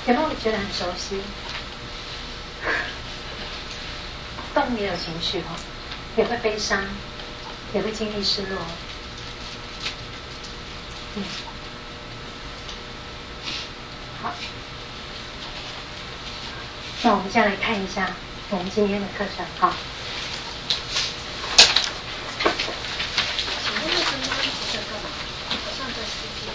有没有觉得很熟悉？动物也有情绪哦，也会悲伤，也会经历失落。好，那我们现在来看一下我们今天的课程。好， 请问那个猫一直在干嘛？好像在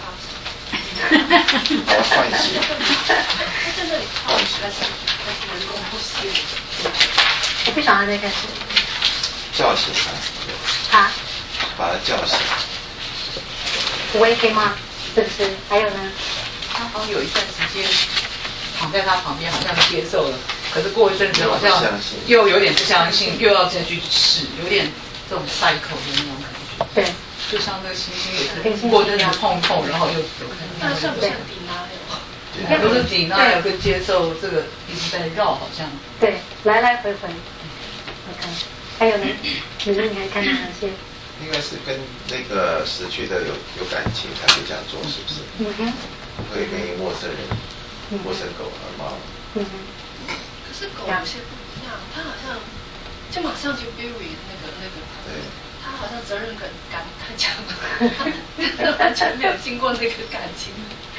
CPR上。 要换气。 它在那里泡，还是人工呼吸？ 我不晓得在干什么。 叫醒它。 啊？ 把它叫醒。 wake him up，是不是？还有呢？ 他好像有一段时间躺在他旁边，好像接受了，可是过一阵子好像又有点不相信，又要再去试，有点这种 cycle 的那种感觉。 对， 就像那个星星也是过阵子痛，然后又有可能。 那算不算denial？ 不是 denial 跟接受，这个一直在绕，好像。 对，来来回回。OK， 还有呢？你说你还看到哪些？ 应该是跟那个死去的有感情才会这样做，是不是？ 嗯哼。 会跟陌生人、陌生狗和猫。 嗯哼。 可是狗有些不一样，它好像就马上就 bury 那个， 对。 它好像责任感太强了，完全没有经过那个感情。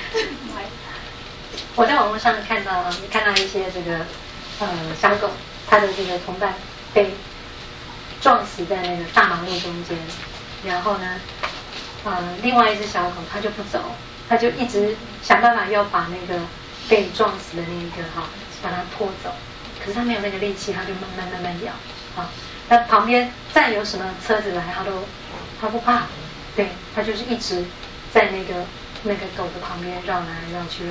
我在网络上看到一些这个小狗，它的这个同伴被撞死在那个大马路中间，然后呢，另外一只小狗它就不走，它就一直想办法要把那个被撞死的那一个把它拖走，可是它没有那个力气，它就慢慢咬啊。那旁边再有什么车子来，它不怕，对，它就是一直在那个狗的旁边绕来绕去。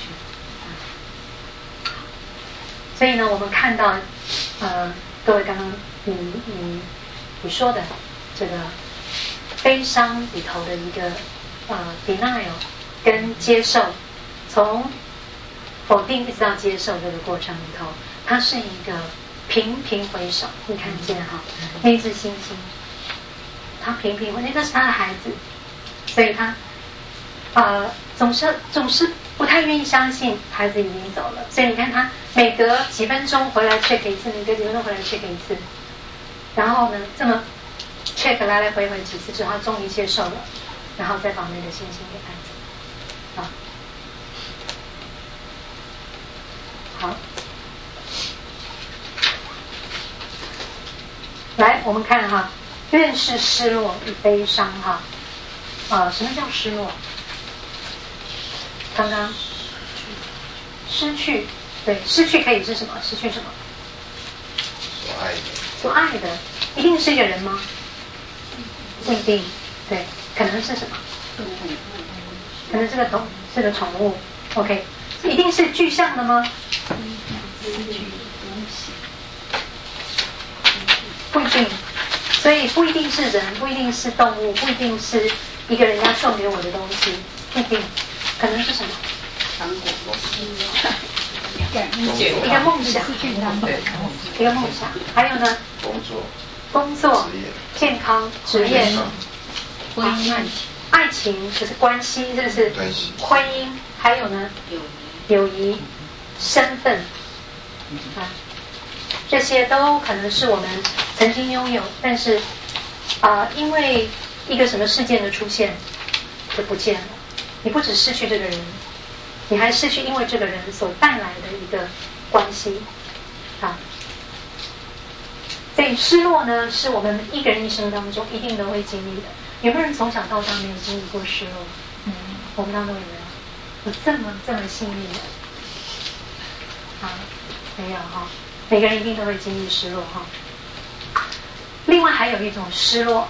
所以呢，我们看到各位刚刚你说的这个悲伤里头的一个denial 跟接受，从否定一直到接受这个过程里头，它是一个频频回首。你看见那只猩猩，它频频回，那是他的孩子，所以他总是不太愿意相信孩子已经走了，所以你看他每隔几分钟回来 check 一次，每隔几分钟回来 check 一次，然后呢这么 check 来来回回几次之后，他终于接受了，然后再把那个星星给带走。好，来我们看认识失落与悲伤什么叫失落？刚刚失去，对，失去可以是什么？失去什么？所爱的，一定是一个人吗？不一定，对，可能是什么？可能是个宠物 ，OK， 一定是具象的吗？不一定，所以不一定是人，不一定是动物，不一定是一个人家送给我的东西，不一定。可能是什么？一个梦想，一个梦想。还有呢？工作、健康、职业、婚姻、爱情就是关系，是不是？婚姻，还有呢？友谊、身份这些都可能是我们曾经拥有，但是因为一个什么事件的出现就不见了。你不只失去这个人，你还失去因为这个人所带来的一个关系所以失落呢，是我们一个人一生当中一定都会经历的。有没有人从小到大没有经历过失落？我们当中有没有？有这么幸运的？没有每个人一定都会经历失落另外还有一种失落，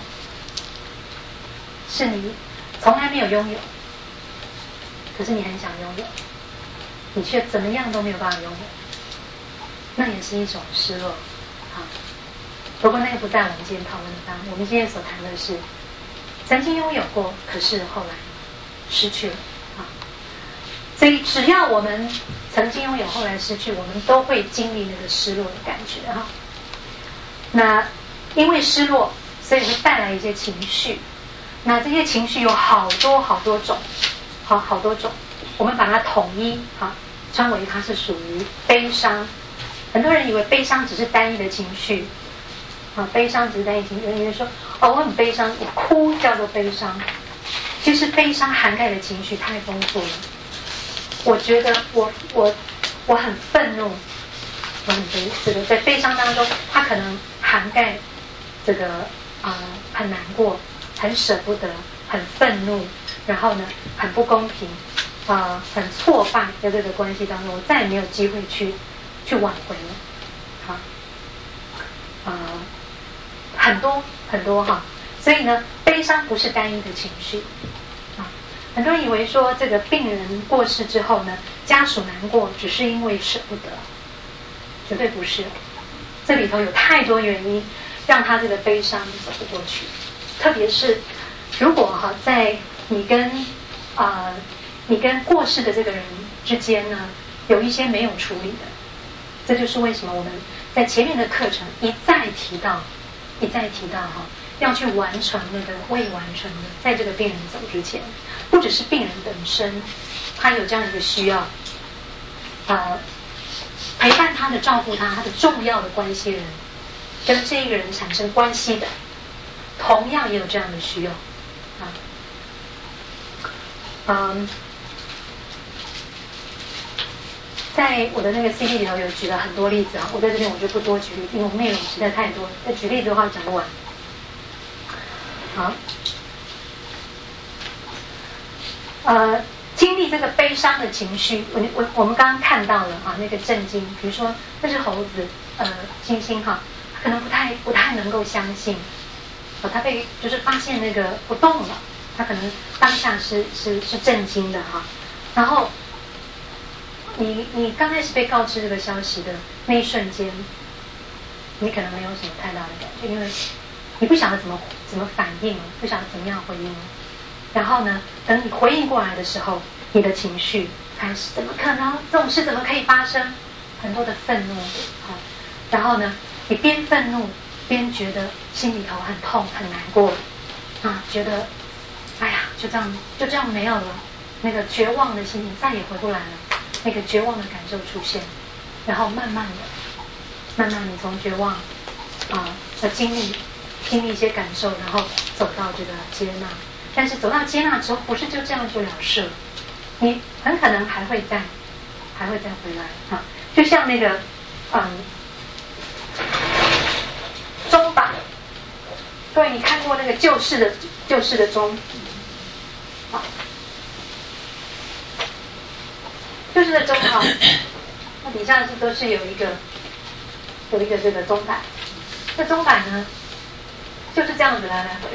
是你从来没有拥有。可是你很想拥有，你却怎么样都没有办法拥有，那也是一种失落不过那个不在我们今天讨论的范围，我们今天所谈的是曾经拥有过，可是后来失去了所以只要我们曾经拥有，后来失去，我们都会经历那个失落的感觉那因为失落，所以会带来一些情绪，那这些情绪有好多种。好多种，我们把它统一称为它是属于悲伤。很多人以为悲伤只是单一的情绪，悲伤只是单一情绪。有人说我很悲伤，我哭叫做悲伤。其实悲伤涵盖的情绪太丰富了。我觉得我很愤怒，我很这个在悲伤当中，它可能涵盖这个很难过，很舍不得，很愤怒，然后呢很不公平，很挫败，在这个关系当中，我再也没有机会去挽回了，很多很多哈。所以呢，悲伤不是单一的情绪很多人以为说这个病人过世之后呢，家属难过只是因为舍不得，绝对不是。这里头有太多原因让他这个悲伤走不过去。特别是如果在你跟过世的这个人之间呢，有一些没有处理的，这就是为什么我们在前面的课程一再提到要去完成那个未完成的，在这个病人走之前，不只是病人本身，他有这样一个需要，陪伴他的、照顾他的重要的关系人，跟这一个人产生关系的，同样也有这样的需要在我的那个 CD 里头有举了很多例子我在这边我就不多举例，因为内容实在太多，再举例子的话讲不完。好，经历这个悲伤的情绪，我们刚刚看到了那个震惊，比如说这只猴子，猩猩他可能不太能够相信，他被就是发现那个不动了，他可能当下是震惊的然后你刚开始被告知这个消息的那一瞬间，你可能没有什么太大的感觉，因为你不晓得怎么反应，不晓得怎么样回应。然后呢，等你回应过来的时候，你的情绪开始怎么可能这种事怎么可以发生？很多的愤怒然后呢，你边愤怒边觉得心里头很痛很难过觉得哎呀就这样没有了，那个绝望的心情再也回不来了，那个绝望的感受出现，然后慢慢你从绝望经历一些感受，然后走到这个接纳。但是走到接纳之后，不是就这样就了事了，你很可能还会再回来就像那个钟摆，各位你看过那个旧式的钟旧式的钟它底下都是有一个这个钟摆，这钟摆呢就是这样子来来回回。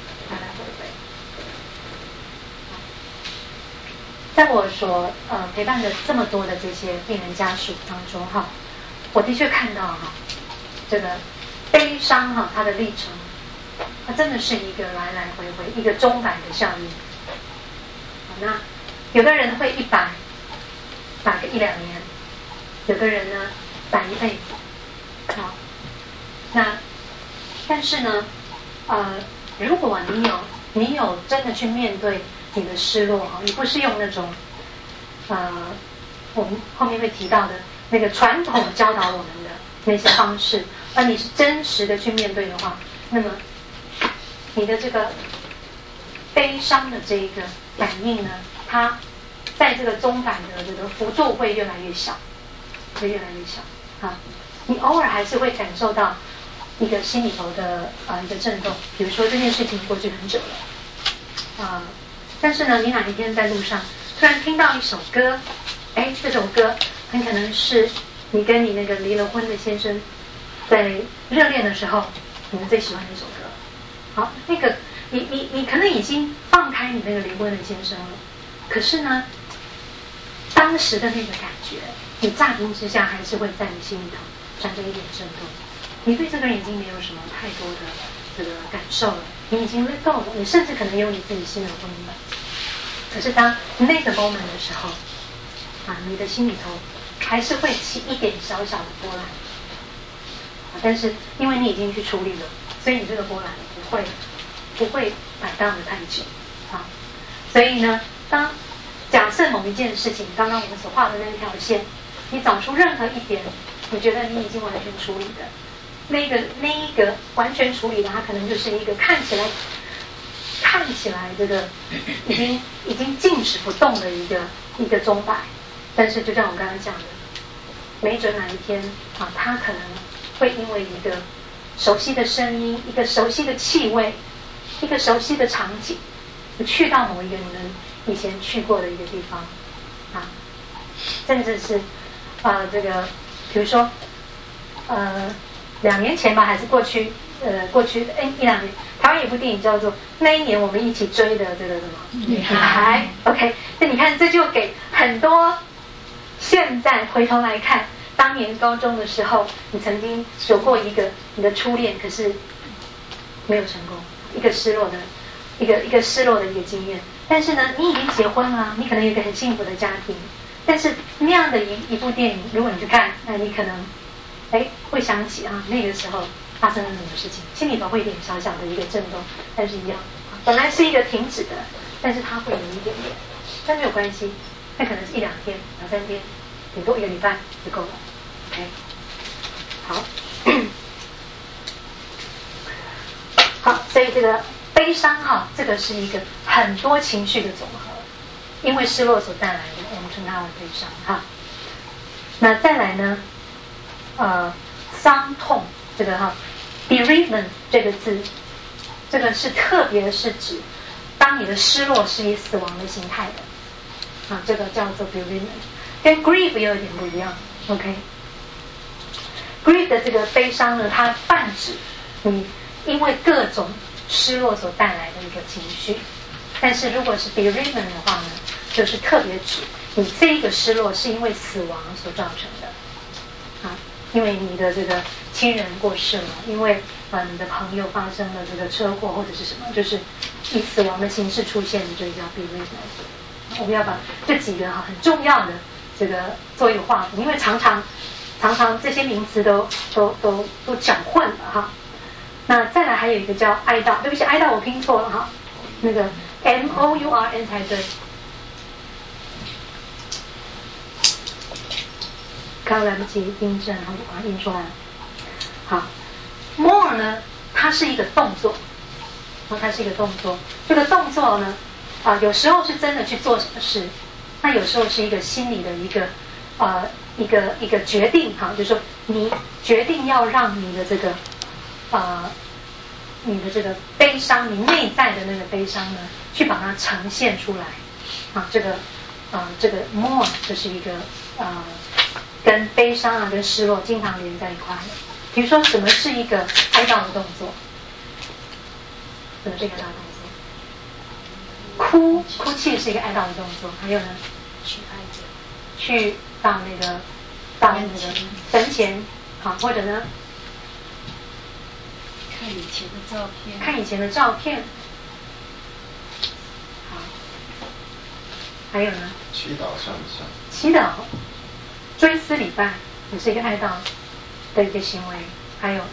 在我所陪伴的这么多的这些病人家属当中我的确看到这个悲伤它的历程，它真的是一个来来回回一个钟摆的效应。那有的人会100摆个1-2年，有的人呢摆一辈子那但是呢如果你有真的去面对你的失落你不是用那种我们后面会提到的那个传统教导我们的那些方式，而你是真实的去面对的话，那么你的这个悲伤的这一个感应呢，它在这个钟摆的这个幅度会越来越小，你偶尔还是会感受到一个心里头的一个震动，比如说这件事情过去很久了但是呢你哪一天在路上突然听到一首歌，这首歌很可能是你跟你那个离了婚的先生在热恋的时候你们最喜欢的一首歌，好，那个你可能已经放开你那个离婚的先生了，可是呢当时的那个感觉你乍听之下还是会在你心里头产生一点震动，你对这个人已经没有什么太多的这个感受了，你已经 let go 了，你甚至可能有你自己新的婚姻了，可是当那个 moment 的时候你的心里头还是会起一点小小的波澜但是因为你已经去处理了，所以你这个波澜不会摆荡的太久所以呢当假设某一件事情，刚刚我们所画的那条线，你找出任何一点，你觉得你已经完全处理的，那一个完全处理的，它可能就是一个看起来这个已经静止不动的一个钟摆，但是就像我刚才讲的，没准哪一天啊，它可能会因为一个熟悉的声音，一个熟悉的气味，一个熟悉的场景，去到某一个你们以前去过的一个地方啊，甚至是这个比如说2年前吧，还是过去1-2年，台湾有部电影叫做那一年我们一起追的这个什么女孩 OK， 那你看这就给很多现在回头来看当年高中的时候你曾经有过一个你的初恋，可是没有成功，一个失落的一个失落的一个经验，但是呢你已经结婚了，你可能有一个很幸福的家庭，但是那样的一部电影如果你去看，那你可能会想起啊那个时候发生了什么事情，心里头会有点小小的一个震动，但是一样本来是一个停止的，但是它会有一点点，但没有关系，那可能是1-2天2-3天，顶多1个礼拜就够了 OK 好好，所以这个悲伤哈，这个是一个很多情绪的总和，因为失落所带来的，我们称它为悲伤哈。那再来呢伤痛这个哈 bereavement 这个字，这个是特别是指当你的失落是以死亡的形态的这个叫做 bereavement， 跟 grief 也有点不一样 OK grief 的这个悲伤呢，它泛指你因为各种失落所带来的一个情绪，但是如果是 bereavement 的话呢，就是特别指你这一个失落是因为死亡所造成的因为你的这个亲人过世了，因为你的朋友发生了这个车祸或者是什么，就是以死亡的形式出现的，这个叫 bereavement。我们要把这几个很重要的这个做一个划分，因为常常这些名词都搅混了哈。那再来还有一个叫哀悼，对不起，哀悼我拼错了哈，那个 mourn 才对。刚来不及印证，然后就把它印出来了。好 ，mourn 呢，它是一个动作，它是一个动作。这个动作呢，有时候是真的去做什么事，那有时候是一个心理的一个决定哈，就是说你决定要让你的这个悲伤，你内在的那个悲伤呢，去把它呈现出来这个 mourn 就是一个跟悲伤跟失落经常连在一块的。比如说什么是一个哀悼的动作？什么是一个哀悼动作？哭泣是一个哀悼的动作。还有呢？去到那个坟前或者呢？看以前的照片。好，还有呢？ 祈祷上香。 祈祷。追思礼拜也是一个哀悼的一个行为，还有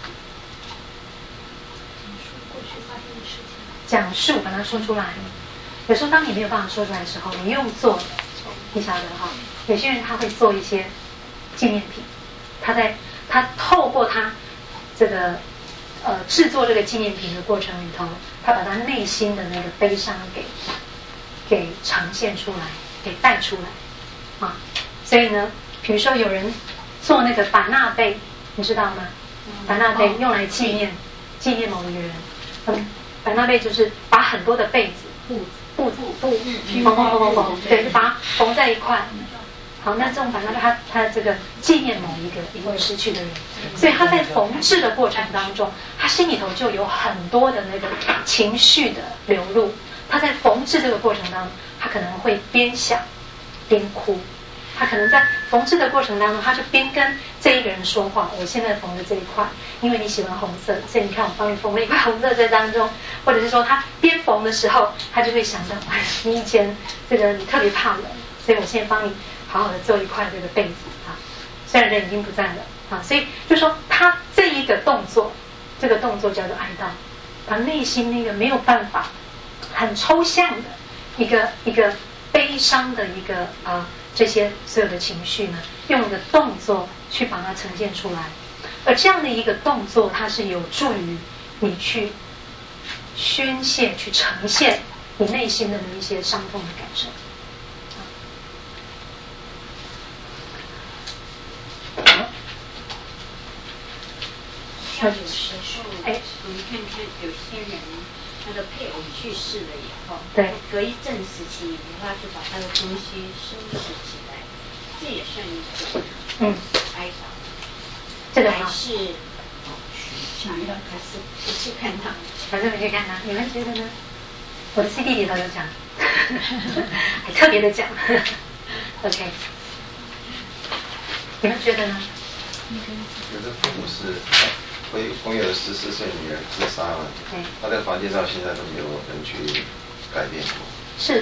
讲述把它说出来。有时候当你没有办法说出来的时候，你用做，你晓得哈，有些人他会做一些纪念品，他透过他这个制作这个纪念品的过程里头，他把他内心的那个悲伤给呈现出来，给带出来所以呢，比如说有人做那个版纳贝，你知道吗？版纳贝用来纪念某一个人。版纳贝就是把很多的被子、布缝，对，就把它缝在一块。好，那这种版纳贝它这个纪念某一个已经失去的人，所以他在缝制的过程当中，他心里头就有很多的那个情绪的流露。他在缝制这个过程当中，他可能会边想边哭。他可能在缝制的过程当中，他就边跟这一个人说话，我现在缝的这一块，因为你喜欢红色，所以你看我帮你缝了一块红色在当中。或者是说他边缝的时候，他就会想到，你以前这个你特别怕冷，所以我现在帮你好好的做一块这个被子虽然人已经不在了所以就说他这一个动作，这个动作叫做哀悼，把内心那个没有办法很抽象的一个悲伤的一个这些所有的情绪呢，用一个动作去把它呈现出来，而这样的一个动作，它是有助于你去宣泄、去呈现你内心的一些伤痛的感受。 像有时候，我们看看有些人，他的配偶去世了以后， 对， 隔一阵时期以后，他就把他的东西收拾起来，这也算一种哀悼。 这个还是想要还是不去看他？ 反正我去看他，你们觉得呢？我的 CD 里头有讲，还特别的讲。OK， 你们觉得呢？ 有的父母是朋友的14岁女儿自杀了，他在房间到现在都没有人去改变过。 是，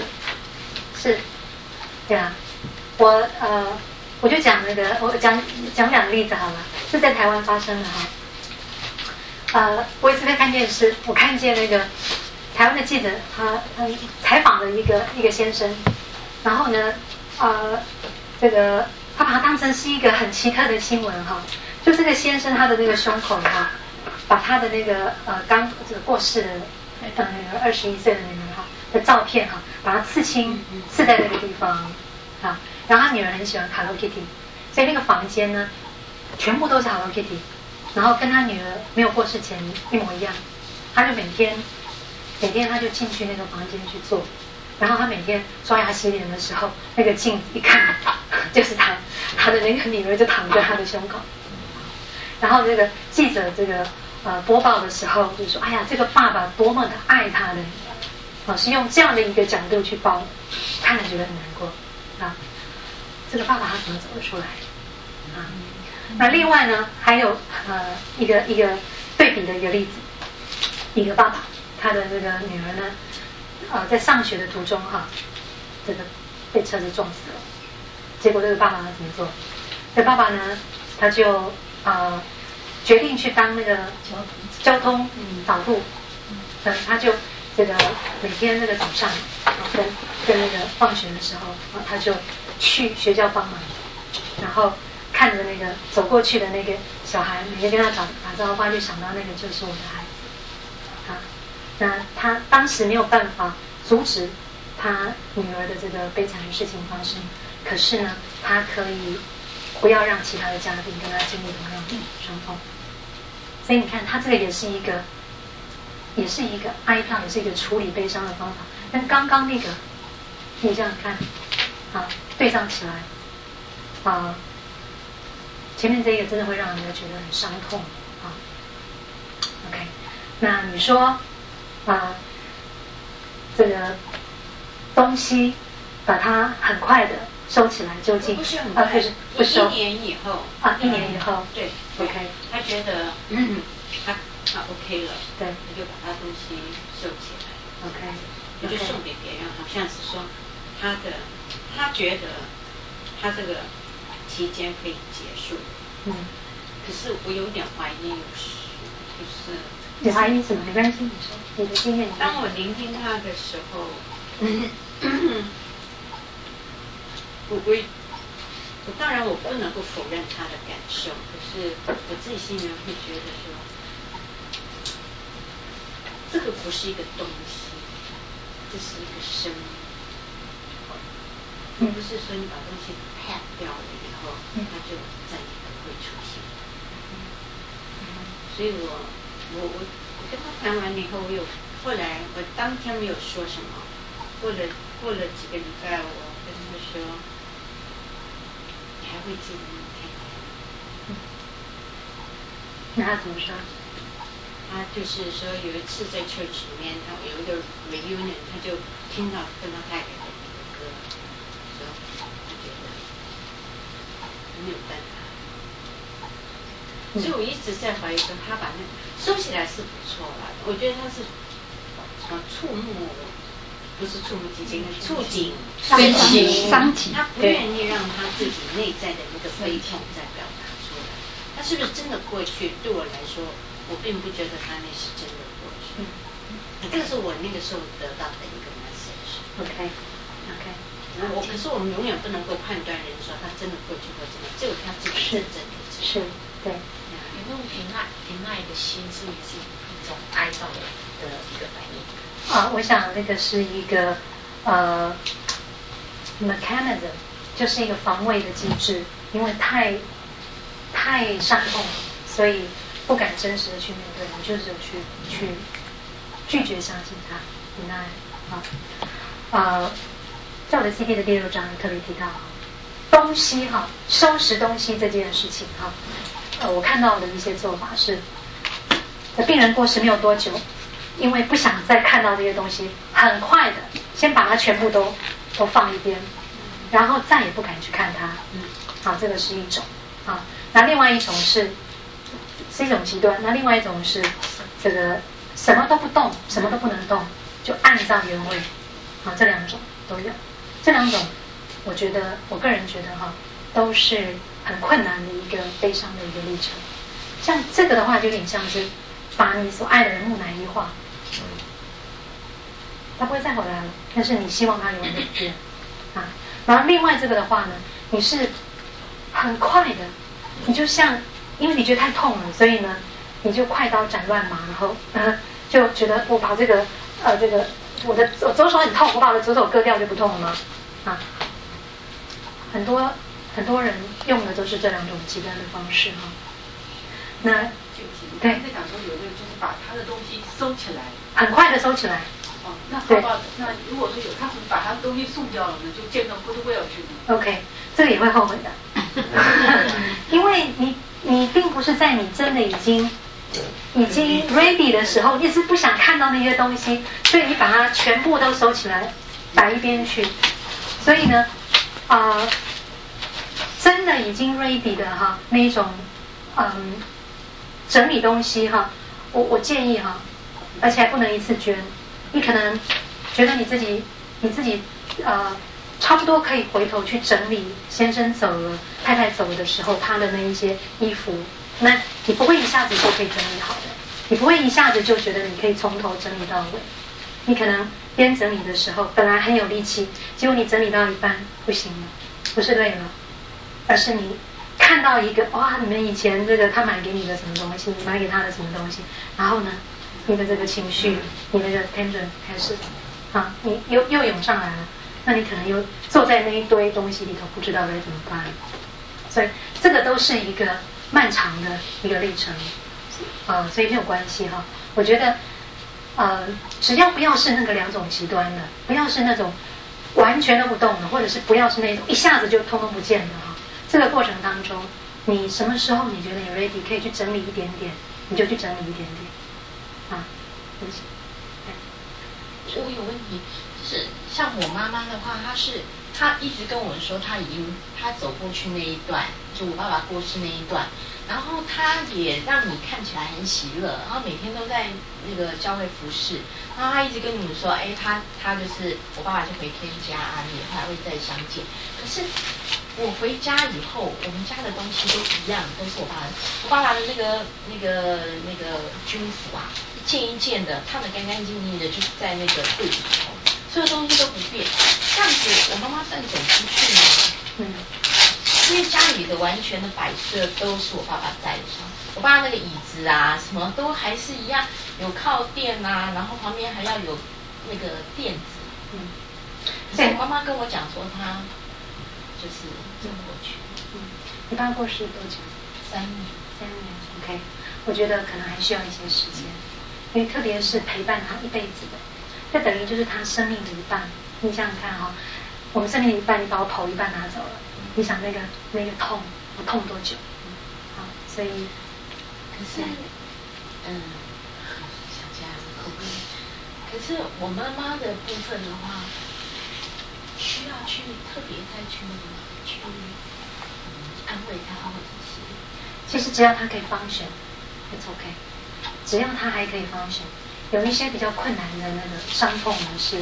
对啊，我就讲那个，我讲两个例子好了，是在台湾发生的哈。我有一次在看电视，我看见那个台湾的记者，他采访了一个先生，然后呢，这个他把它当成是一个很奇特的新闻哈，就这个先生他的那个胸口哈，把他的那个刚这个过世的那个21岁的那个哈的照片哈，把它刺在那个地方啊，然后他女儿很喜欢 Hello Kitty， 所以那个房间呢全部都是 Hello Kitty， 然后跟他女儿没有过世前一模一样，他就每天他就进去那个房间去做，然后他每天刷牙洗脸的时候，那个镜子一看就是他的那个女儿就躺在他的胸口，然后这个记者这个播报的时候就说，哎呀，这个爸爸多么的爱他的女儿，是用这样的一个角度去报，看了觉得很难过啊，这个爸爸他怎么走得出来啊？那另外呢，还有一个对比的一个例子，一个爸爸他的那个女儿呢，在上学的途中哈，这个被车子撞死了，结果这个爸爸怎么做？这爸爸呢，他就决定去当那个交通导护，他就这个每天那个早上跟那个放学的时候，他就去学校帮忙，然后看着那个走过去的那个小孩，每天跟他打招呼，就想到那个就是我的孩子啊。那他当时没有办法阻止他女儿的这个悲惨的事情发生，可是呢，他可以不要让其他的家庭跟他经历同样的伤痛。所以你看，他这个也是一个哀悼，也是一个处理悲伤的方法。跟刚刚那个，你这样看啊，对照起来啊，前面这个真的会让人家觉得很伤痛啊。OK， 那你说这个东西把它很快的收起来究竟？ 不是很快， 不收。 1年以后 1年以后， 对 ，OK， 他觉得他 OK 了， 对， 他就把他东西收起来 ，OK， 他就送给别人，好像是说他觉得他这个期间可以结束，可是我有点怀疑，就是你怀疑什么？没关系，你说你的经验。 当我聆听他的时候，我当然我不能够否认他的感受，可是我自己心里面会觉得说，这个不是一个东西，这是一个生命。不是说你把东西 pack 掉了以后，它就再也不会出现。所以我跟他谈完了以后，后来我当天没有说什么，过了几个礼拜，我跟他说，你还会记得那天吗？ 那他怎么说？ 他就是说有一次在 church 里面，他有一个 reunion， 他就听到跟他太太的一个歌，说他觉得没有办法。所以我一直在怀疑说，他把那个收起来是不错了，我觉得他是触目，不是触目惊心，触景伤情，他不愿意让他自己内在的一个悲痛再表达出来。他是不是真的过去？对我来说，我并不觉得他那是真的过去。这个是我那个时候得到的一个 message。 OK， 可是我们永远不能够判断人说他真的过去或怎么，只有他自己是真的是，对。 有那种平爱的心，是不是一种哀悼的一个反应？ 我想那个是一个mechanism， 就是一个防卫的机制，因为太伤痛，所以不敢真实的去面对，我就是去拒绝相信他 deny 在我的 CD 的第6章也特别提到东西收拾东西这件事情我看到的一些做法是，病人过世没有多久，因为不想再看到这些东西，很快的先把它全部都放一边，然后再也不敢去看它。这个是一种那另外一种是一种极端，那另外一种是这个什么都不动，什么都不能动，就按照原位这两种都有。这两种我个人觉得都是很困难的一个悲伤的一个历程。像这个的话就有点像是把你所爱的人木乃伊化，他不会再回来了，但是你希望他永远不变然后另外这个的话呢，你是很快的，你就像因为你觉得太痛了，所以呢你就快刀斩乱麻，然后就觉得我把这个我左手很痛，我把我的左手割掉就不痛了吗？很多人用的都是这两种极端的方式那对，在讲说有的就是把他的东西收起来， 很快的收起来。 那如果说有他把他的东西送掉了呢，就见到 goodwill 去了。 OK， 这个也会后悔的，因为你并不是在你真的已经 ready 的时候，一直不想看到那些东西，所以你把它全部都收起来摆一边去。所以呢真的已经 ready 的那一种整理东西我建议而且还不能一次捐。你可能觉得你自己差不多可以回头去整理先生走了太太走了的时候他的那一些衣服，那你不会一下子就可以整理好的，你不会一下子就觉得你可以从头整理到尾，你可能边整理的时候本来很有力气，结果你整理到一半不行了，不是累了，而是你看到一个你们以前这个他买给你的什么东西，你买给他的什么东西，然后呢你的这个情绪，你那个 tension 开始你又涌上来了，那你可能又坐在那一堆东西里头不知道该怎么办，所以这个都是一个漫长的一个历程所以没有关系我觉得只要不要是那个两种极端的，不要是那种完全都不动的，或者是不要是那种一下子就通通不见的这个过程当中你什么时候你觉得你 ready 可以去整理一点点，你就去整理一点点对不起。 我有问题，就是像我妈妈的话，她一直跟我说她走过去那一段，就我爸爸过世那一段，然后她也让你看起来很喜乐，然后每天都在那个教会服侍，然后她一直跟你们说她就是我爸爸就回天家你还会再相见。可是我回家以后，我们家的东西都一样，都是我爸爸的那个军服一件一件的烫得干干净净的，就是在那个柜里头，所有东西都不变。这样子我妈妈算走出去吗？因为家里的完全的摆设都是我爸爸在的，我爸那个椅子什么都还是一样，有靠垫然后旁边还要有那个垫子。可是我妈妈跟我讲说她就是走过去。 你爸过世多久？3年。OK， 我觉得可能还需要一些时间，因为特别是陪伴他一辈子的，这等于就是他生命的一半。你想想看我们生命的一半，你把我头一半拿走了，你想那个痛，我痛多久？所以可是想起来可是我妈妈的部分的话，需要去特别再去安慰她，或者是其实只要他可以function it's OK， 只要他还可以function。有一些比较困难的那个伤痛呢是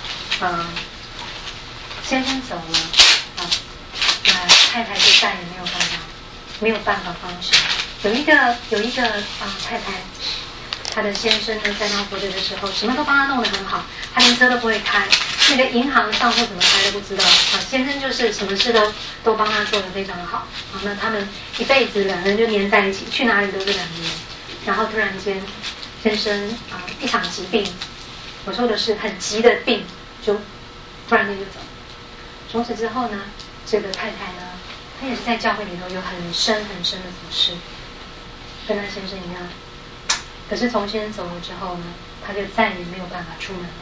先生走了那太太就再也没有办法function。有一个太太，她的先生呢在她活着的时候什么都帮她弄得很好，她连车都不会开， 那个银行上或怎么开都不知道啊，先生就是什么事都帮他做得非常好啊，那他们一辈子两人就黏在一起，去哪里都是2年，然后突然间先生一场疾病，我说的是很急的病，就突然间就走。从此之后呢，这个太太呢，她也是在教会里头有很深很深的服事，跟她先生一样。可是从先生走了之后呢，她就再也没有办法出门了，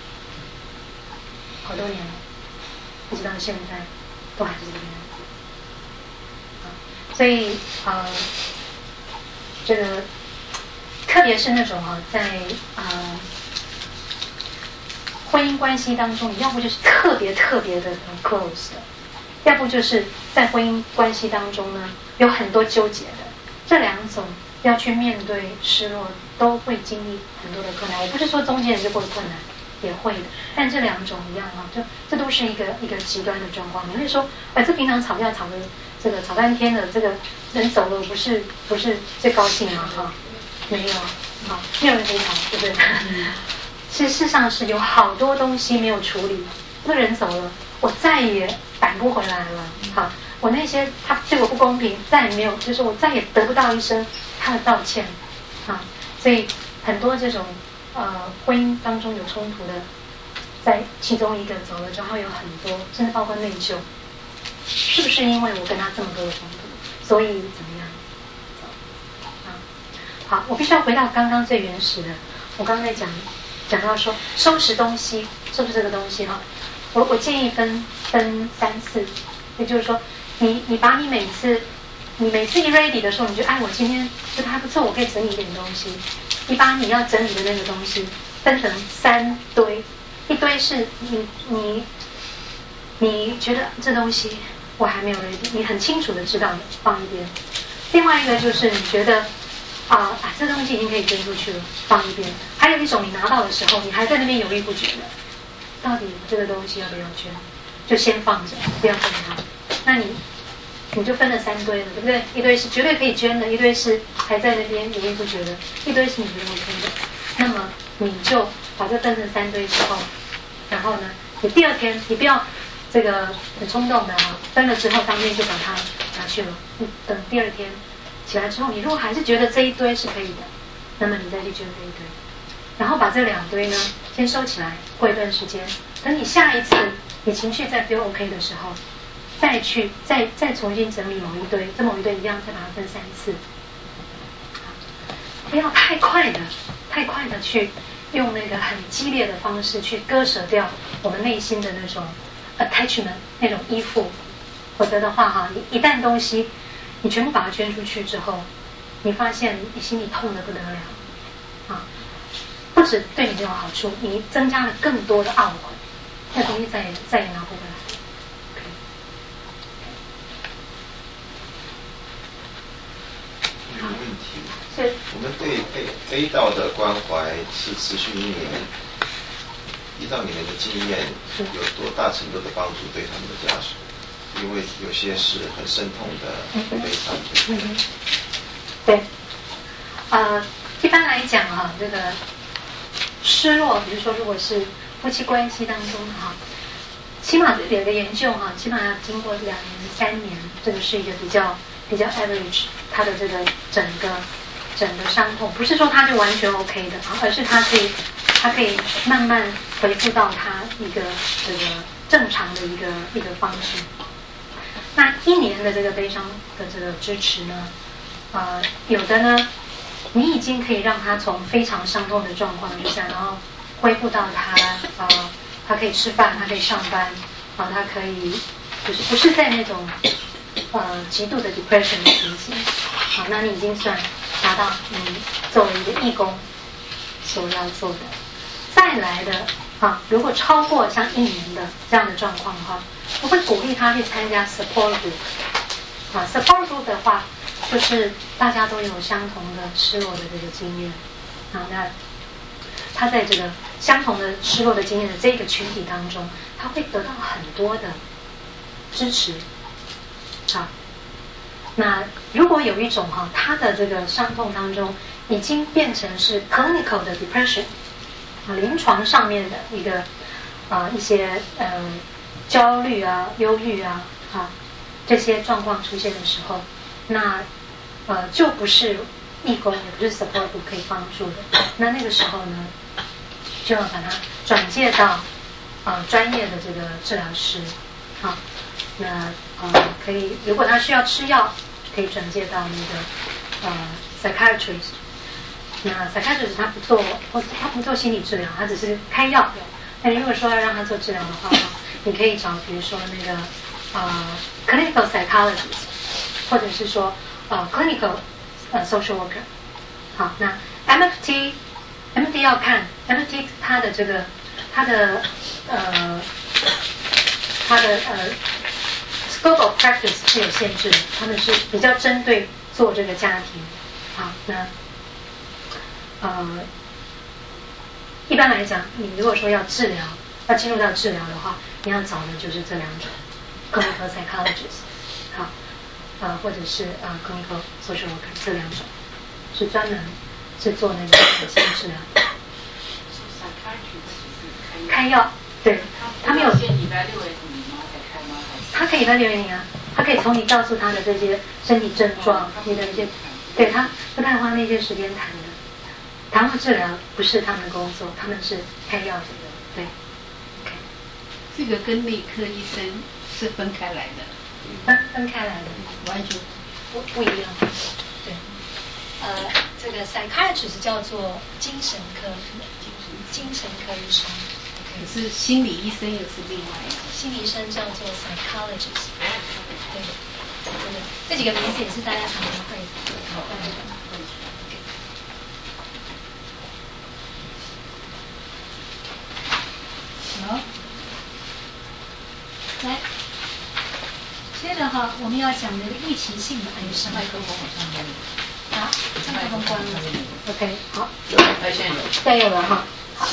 好多年了，一直到现在都还是这个样子。所以这个特别是那种在婚姻关系当中，要不就是特别特别的 close 的，要不就是在婚姻关系当中呢有很多纠结的，这2种要去面对失落都会经历很多的困难。我不是说中间人就不会困难，也会的，但这2种一样就这都是一个极端的状况。你会说这平常吵架吵的这个吵半天的，这个人走了不是最高兴吗？没有没有人可以吵，对不对？事实上是有好多东西没有处理，那人走了，我再也扳不回来了。我那些他对我不公平，再也没有，就是我再也得不到一声他的道歉。所以很多这种婚姻当中有冲突的，在其中一个走了之后，有很多甚至包括内疚，是不是因为我跟他这么多的冲突，所以怎么样？好，我必须要回到刚刚最原始的，我刚才讲到说收拾东西，收拾这个东西我建议分3次，也就是说你把你每次一 ready 的时候，你就我今天觉得还不错，我可以整理一点东西，你把你要整理的那个东西分成3堆，一堆是你觉得这东西我还没有 ready， 你很清楚的知道的放一边，另外一个就是你觉得这东西已经可以捐出去了，放一边。还有一种你拿到的时候，你还在那边犹豫不决的，到底这个东西要不要捐，就先放着，不要分它。那你就分了3堆了，对不对？一堆是绝对可以捐的，一堆是还在那边犹豫不决的，一堆是你觉得 OK的。那么你就把这分成3堆之后，然后呢，你第2天你不要这个很冲动的分了之后当天就把它拿去了，等第2天起来之后，你如果还是觉得这一堆是可以的，那么你再去捐这一堆，然后把这2堆呢先收起来，过一段时间，等你下一次你情绪再 feel OK 的时候，再重新整理某一堆，这某一堆一样再把它分3次，不要太快的去用那个很激烈的方式去割舍掉我们内心的那种 attachment 那种依附，否则的话你一旦东西你全部把它捐出去之后，你发现你心里痛得不得了不止对你没有好处，你增加了更多的懊悔，那东西再也拿不回来。 有问题，我们对A 道的关怀是持续1年，依照你们的经验，有多大程度的帮助对他们的家属？因为有些是很深痛的悲伤。 对，一般来讲这个失落，比如说如果是夫妻关系当中起码有个研究起码要经过2年3年，这个是一个比较 average， 它的这个整个伤痛，不是说它就完全 OK 的而是它可以慢慢恢复到它一个这个正常的一个方式。那1年的这个悲伤的这个支持呢，有的呢，你已经可以让他从非常伤痛的状况之下，然后恢复到他可以吃饭，他可以上班，他可以就是不是在那种极度的 depression 的情形，那你已经算达到你作为一个义工所要做的。再来的如果超过像1年的这样的状况的话，我会鼓励他去参加 support group。support group 的话，就是大家都有相同的失落的这个经验那他在这个相同的失落的经验的这个群体当中，他会得到很多的支持。那如果有一种他的这个伤痛当中已经变成是 clinical 的 depression，临床上面的一个一些焦虑啊、忧郁啊这些状况出现的时候，那就不是义工，也不是 support 可以帮助的。那个时候呢，就要把它转介到专业的这个治疗师，那可以，如果他需要吃药，可以转介到那个psychiatrist。那 psychiatrist 他不做心理治疗，他只是开药。那如果说要让他做治疗的话，你可以找比如说那个clinical psychologist， 或者是说clinical social worker。好，那 MFT 要看 MFT 它的 scope of practice 是有限制的，他们是比较针对做这个家庭。好，那一般来讲，你如果说要治疗，要进入到治疗的话，你要找的就是这两种 clinical psychologist， 好，或者是clinical social worker， 这两种是专门是做那个心理治疗。开药，对，他没有。礼拜六才开吗？他可以礼拜六给你啊，他可以从你告诉他的这些身体症状，你的一些，对，他不太花那些时间谈的。谈话治疗不是他们的工作，他们是开药的，对。Okay. 这个跟内科医生是分开来的。 分开来的， 完全不一样。对。这个 psychiatrist 叫做精神科医生。 可是心理医生又是另外一个。 心理医生叫做 psychologist。对。这几个名字也是大家常常会讨论的。好，来，接着我们要讲的预期性的哀伤。 麦克风好像没有。 好，麦克风关了。OK， 好。 现在有。 现在有了好。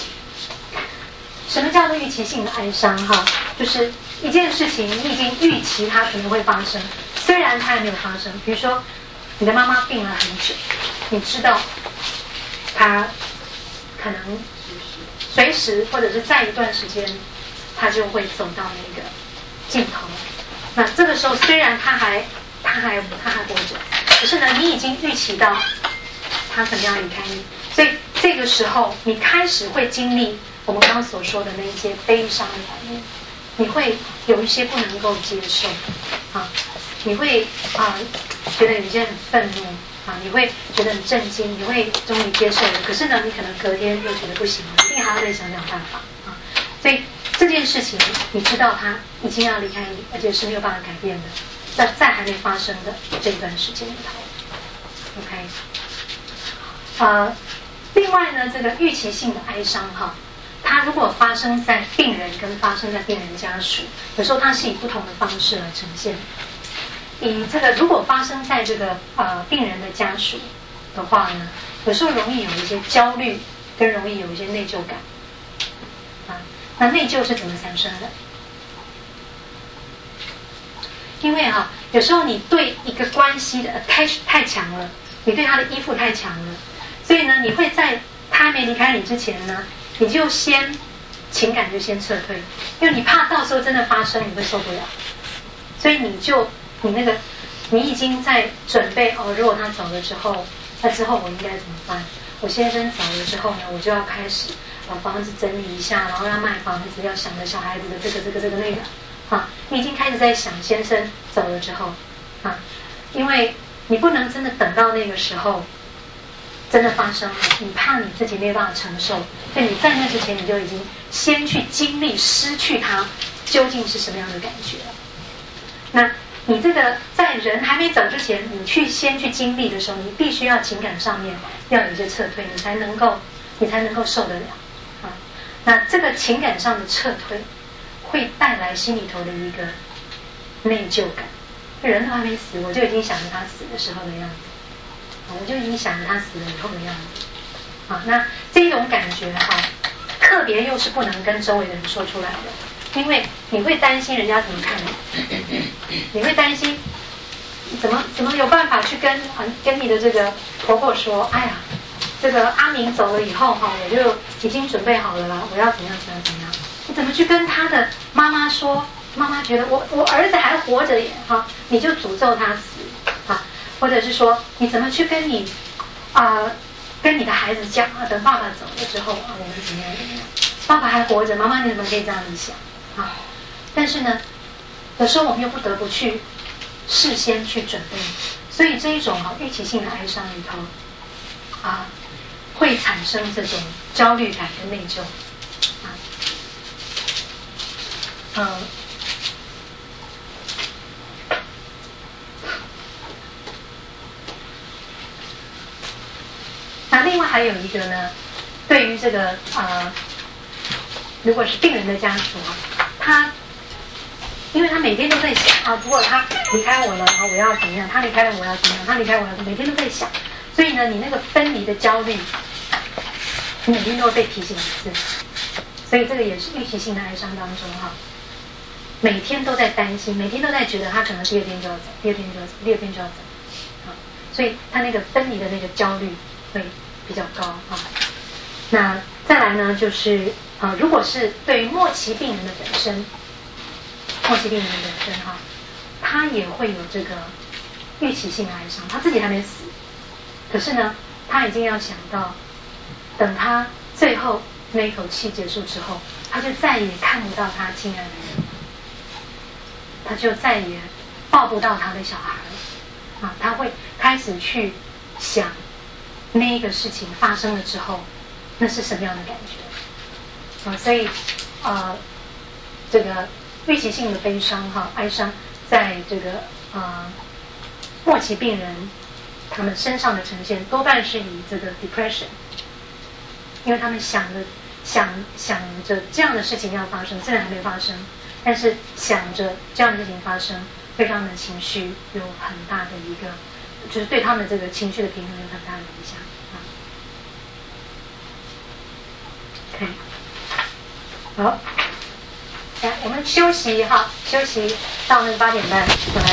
什么叫做预期性的哀伤？就是一件事情你已经预期它可能会发生，虽然它还没有发生。比如说，你的妈妈病了很久，你知道她可能随时或者是在一段时间，她就会走到那个尽头。那这个时候虽然她还活着，可是呢，你已经预期到她可能要离开你，所以这个时候你开始会经历我们刚刚所说的那一些悲伤的反应，你会有一些不能够接受你会觉得有一些很愤怒你会觉得很震惊，你会终于接受了。可是呢，你可能隔天又觉得不行了，一定还要再想想办法所以这件事情你知道它已经要离开你，而且是没有办法改变的，在还没发生的这段时间里头 OK。另外呢，这个预期性的哀伤它如果发生在病人跟发生在病人家属，有时候它是以不同的方式来呈现。以这个如果发生在这个病人的家属的话呢，有时候容易有一些焦虑，跟容易有一些内疚感那内疚是怎么产生的？因为有时候你对一个关系的 attach 太强了，你对他的依附太强了，所以呢，你会在他没离开你之前呢，你就情感就先撤退，因为你怕到时候真的发生你会受不了，所以你已经在准备如果他走了之后，那之后我应该怎么办？我先生走了之后呢，我就要开始把房子整理一下，然后要卖房子，要想着小孩子的这个那个你已经开始在想先生走了之后因为你不能真的等到那个时候真的发生了，你怕你自己没办法承受，所以你在那之前你就已经先去经历失去它究竟是什么样的感觉了。那你这个在人还没走之前，你先去经历的时候，你必须要情感上面要有一些撤退，你才能够受得了那这个情感上的撤退会带来心里头的一个内疚感，人都还没死，我就已经想着他死的时候的样子，我就已经想着他死了以后的样子那这种感觉特别又是不能跟周围的人说出来的，因为你会担心人家怎么看你，你会担心怎么有办法去跟你的这个婆婆说，哎呀，这个阿明走了以后我就已经准备好了啦，我要怎么样你怎么去跟他的妈妈说？妈妈觉得我儿子还活着耶，哈，你就诅咒他死啊，或者是说你怎么去跟你跟你的孩子讲啊？等爸爸走了之后啊，我们怎么样怎么样？爸爸还活着，妈妈你怎么可以这样子想啊？但是呢，有时候我们又不得不去事先去准备，所以这一种预期性的哀伤里头会产生这种焦虑感跟内疚那另外还有一个呢，对于这个如果是病人的家属因为他每天都在想如果他离开我了我要怎么样？他离开了我要怎么样？他离开我了，每天都在想，所以呢，你那个分离的焦虑，你每天都会被提醒一次，所以这个也是预期性的哀伤当中每天都在担心，每天都在觉得他可能第二天就要走，第二天就要走所以他那个分离的那个焦虑会比较高那再来呢，就是如果是对于末期病人的本身他也会有这个预期性的哀伤，他自己还没死，可是呢，他已经要想到，等他最后那一口气结束之后，他就再也看不到他亲爱的人，他就再也抱不到他的小孩了他会开始去想那一个事情发生了之后，那是什么样的感觉所以这个预期性的悲伤哀伤，在这个末期病人他们身上的呈现，多半是以这个 depression， 因为他们想着这样的事情要发生，虽然还没发生，但是想着这样的事情发生，会让他们的情绪有很大的一个，就是对他们这个情绪的平衡有很大的影响OK， 好，来我们休息到那个8点半回来。